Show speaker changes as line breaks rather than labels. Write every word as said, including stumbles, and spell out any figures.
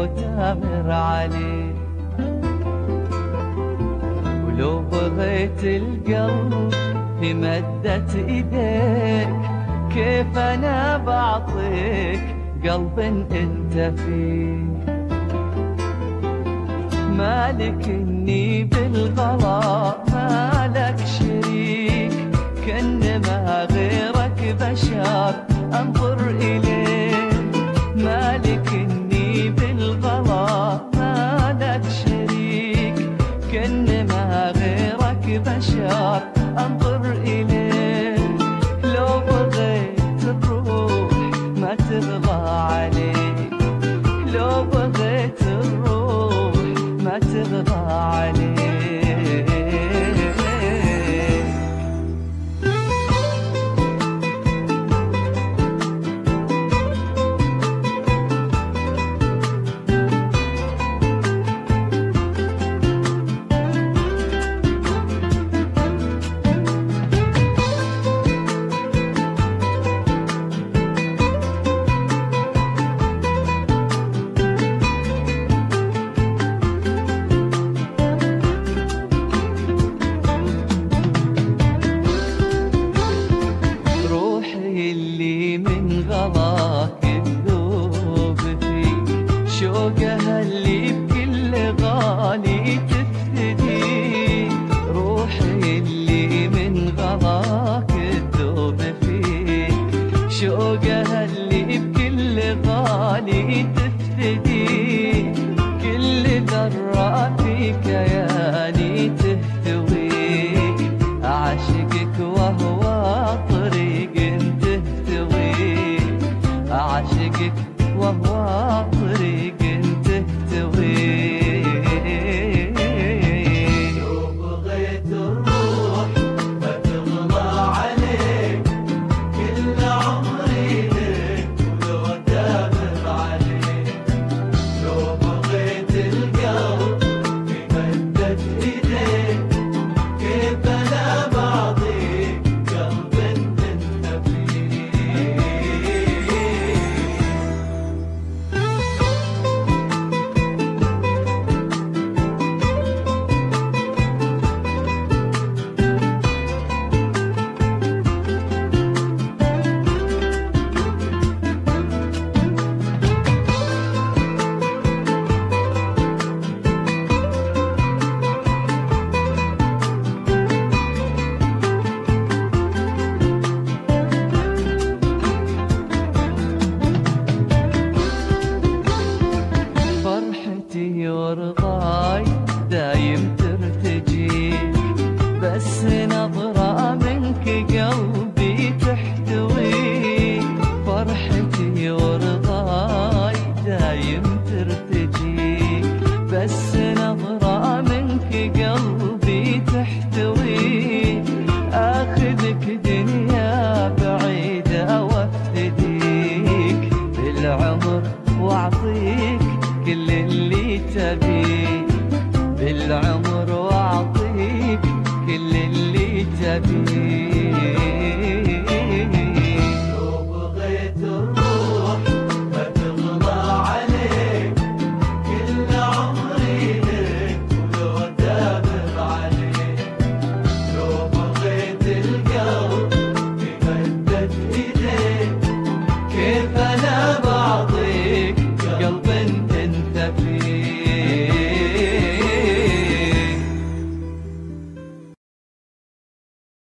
لو تامر عليك. ولو بغيت القلب في مدة ايديك، كيف انا بعطيك قلب انت فيه. مالك اني بالغلا مالك شريك، كانما غيرك بشر انظر اليه. مالك اني بالغلا مالك شريك، كانما غيرك بشر انظر اليه. لو بغيت الروح ما تغلى عليك، لو بغيت الروح ما تغلى عليك. اللي من غلاك تذوب فيك، شوقها اللي بكل غالي تفديك. روحي اللي من غلاك تذوب فيك، شوقها اللي بكل غالي تفديك. كل ذرة في كياني تهتويك، أعشقك وهو طريق أعشقك وهو طريق تهتوي.
لو بغيت الروح ما تغلى عليك، كل عمري لك ولو تامر عليك. لو بغيت القلب في مدة ايديك، كيف انا بعطيك قلب انت فيه.
فرحتي ورضاي دايم ترتجيك، بس نظرة منك قلبي تحتويك. فرحتي ورضاي دايم ترتجيك، بس نظرة منك قلبي تحتويك. آخذك دنيا بعيدة وافتديك بالعمر واعطيك